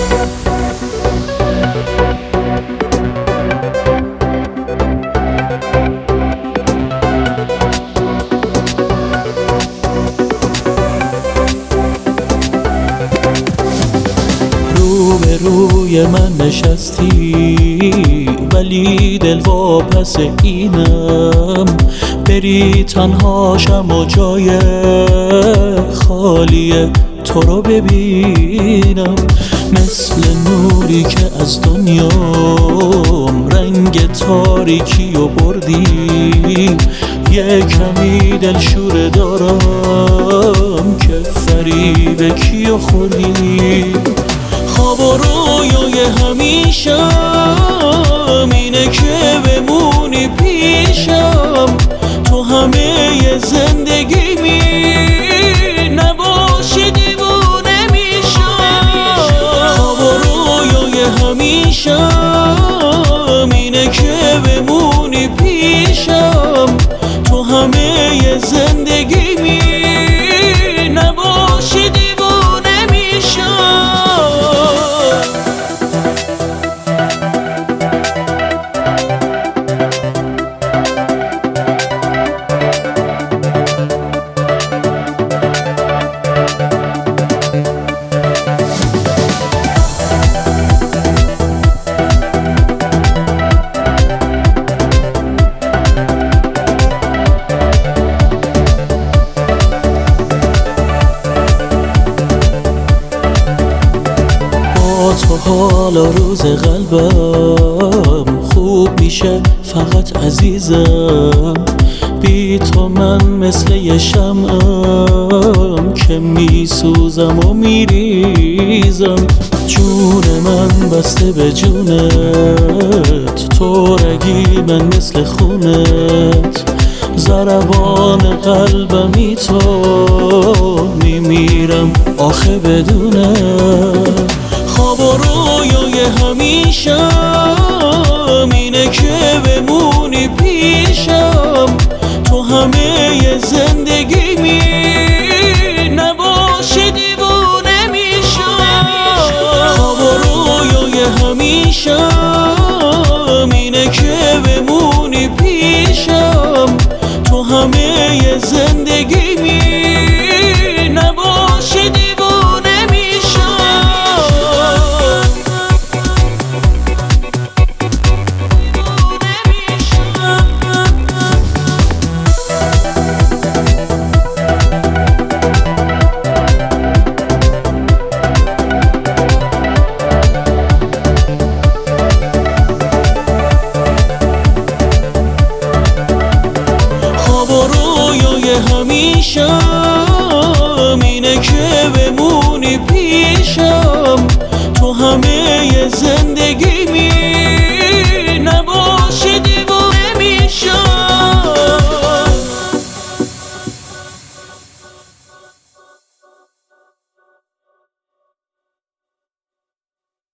روی من نشستی ولی دل واپس اینم، بری تنهاشم و جای خالی تو رو ببینم. مثل نوری که از دنیام رنگ تاریکی و بردی، یه کمی دلشوره دارم که فریب کیو خوردی. خواب و رویای همیشم اینه که بمونی پیشم، تو همه زندگیمی نباشی دیوونه میشم. خواب و رویای همیشم اینه که بمونی پیشم، تو همه زندگیمی نباشی دیوونه میشم. تو حالا روز قلبم خوب میشه فقط عزیزم، بی تو من مثل یه شمعم که میسوزم و میریزم. جون من بسته به جونت، تو رگی من مثل خونت، ضربان قلبمی تو میمیرم آخه بدونت. خواب و رویای همیشم اینه که بمونی پیشم، تو همه زندگیمی نباشی دیوونه میشم. خواب و رویای همیشم اینه که بمونی پیشم، تو همه زندگیمی نباشی دیوونه میشم. همیشم اینه که